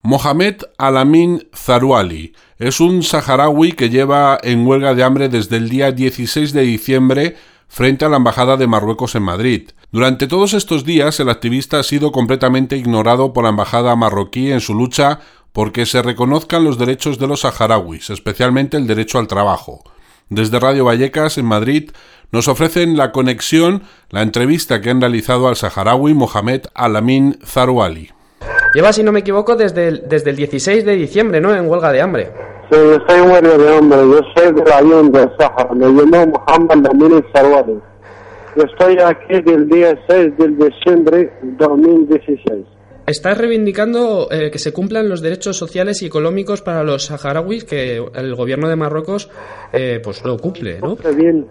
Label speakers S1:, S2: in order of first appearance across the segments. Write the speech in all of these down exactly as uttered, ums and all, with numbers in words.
S1: Mohamed Al-Amin Zarouali es un saharaui que lleva en huelga de hambre desde el día dieciséis de diciembre frente a la Embajada de Marruecos en Madrid. Durante todos estos días, el activista ha sido completamente ignorado por la Embajada marroquí en su lucha porque se reconozcan los derechos de los saharauis, especialmente el derecho al trabajo. Desde Radio Vallecas, en Madrid, nos ofrecen la conexión, la entrevista que han realizado al saharaui Mohamed Al-Amin Zarouali.
S2: Lleva, si no me equivoco, desde el, desde el dieciséis de diciembre, ¿no?, en huelga de hambre.
S3: Sí, yo estoy en huelga de hambre. Yo soy de la Unión del Sahara. Me llamo Mohamed Al-Amin Zarouali. Yo estoy aquí del día seis de diciembre de dos mil dieciséis.
S2: Estás reivindicando eh, que se cumplan los derechos sociales y económicos para los saharauis, que el gobierno de Marruecos eh, pues lo cumple, ¿no?
S3: Bien.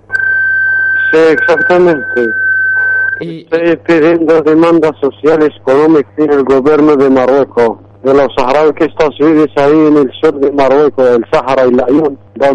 S3: Sí, exactamente.
S2: Y...
S3: Estoy pidiendo demandas sociales y económicas en el gobierno de Marruecos, de los saharauis que están viven ahí en el sur de Marruecos, el Sahara y la Ayun,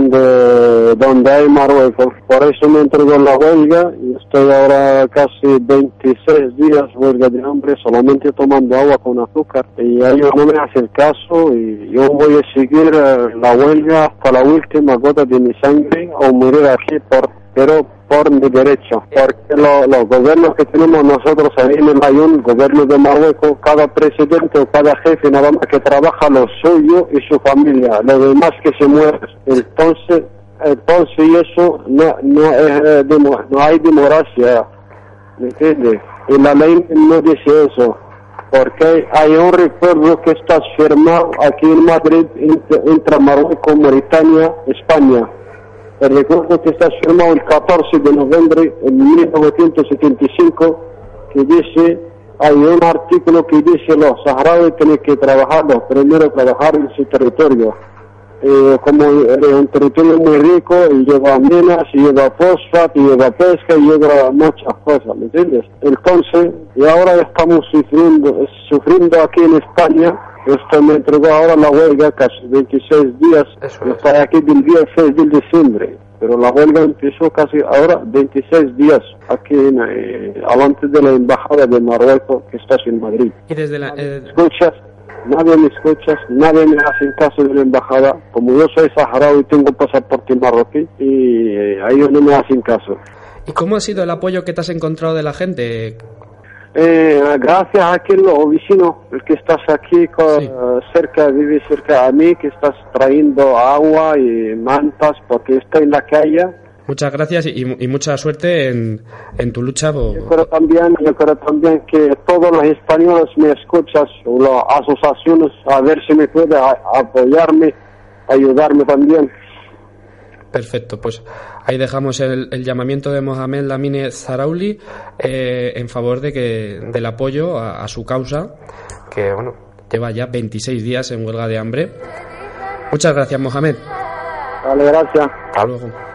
S3: donde, donde hay Marruecos. Por eso me entregó la huelga y estoy ahora casi veintiséis días huelga de hambre, solamente tomando agua con azúcar. Y ellos no me hacen caso y yo voy a seguir la huelga hasta la última gota de mi sangre o morir aquí por, pero por mi derecho, porque lo, los gobiernos que tenemos nosotros ahí en el Ayun, gobierno de Marruecos, cada presidente o cada jefe nada más que trabaja lo suyo y su familia, lo demás que se muere. Entonces, entonces eso no, no, es, no hay democracia, ¿me entiendes? Y la ley no dice eso, porque hay un recuerdo que está firmado aquí en Madrid entre, entre Marruecos, Mauritania, España. El recuerdo que está firmado el catorce de noviembre de mil novecientos setenta y cinco, que dice, hay un artículo que dice los saharauis tienen que trabajar, los primeros trabajar en su territorio. Eh, como es un territorio muy rico, y lleva minas, y lleva fosfato, y lleva pesca, y lleva muchas cosas, ¿me entiendes? Entonces, y ahora estamos sufriendo, sufriendo aquí en España. Esto me entregó ahora la huelga casi veintiséis días. Yo estoy aquí del día seis de diciembre, pero la huelga empezó casi ahora veintiséis días aquí en, eh, delante de la embajada de Marruecos que está en Madrid.
S2: Y desde la, eh...
S3: escuchas, nadie me escuchas, nadie me hace caso de la embajada. Como yo soy saharaui y tengo pasaporte marroquí, y eh, a ellos no me hacen caso.
S2: ¿Y cómo ha sido el apoyo que te has encontrado de la gente?
S3: Eh, gracias a que los vecinos, el que estás aquí con, sí. cerca, vive cerca a mí, que estás trayendo agua y mantas porque estoy en la calle.
S2: Muchas gracias y, y mucha suerte en, en tu lucha. Por...
S3: Yo creo también, yo creo también que todos los españoles me escuchan, las asociaciones, a ver si me puede a, apoyarme, ayudarme también.
S2: Perfecto, pues ahí dejamos el, el llamamiento de Mohamed Al-Amin Zarouali eh, en favor de que del apoyo a, a su causa, que bueno, lleva ya veintiséis días en huelga de hambre. Muchas gracias, Mohamed.
S3: Vale, gracias.
S2: Hasta luego.